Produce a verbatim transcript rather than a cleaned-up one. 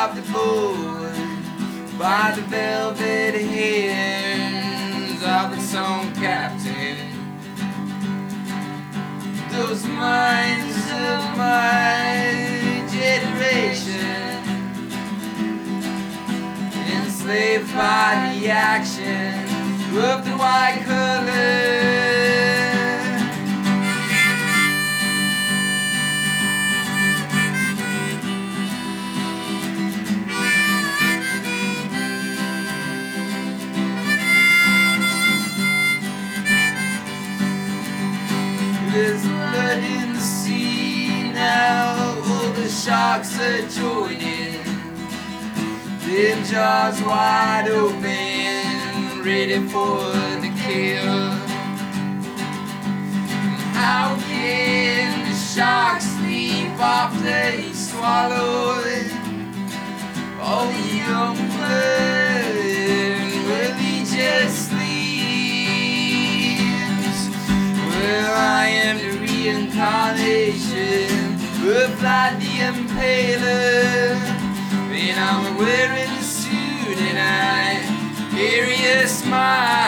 of the board by the velvet hands of its own captain. Those minds of my generation, enslaved by the action of the white color. There's blood in the sea now, all the sharks are joining, them jaws wide open, ready for the kill. How can the sharks sleep after he swallowed all the young blood? Will he just sleep? Well, I am the reincarnation of Vlad the Impaler, and I'm wearing the suit and I carry a smile.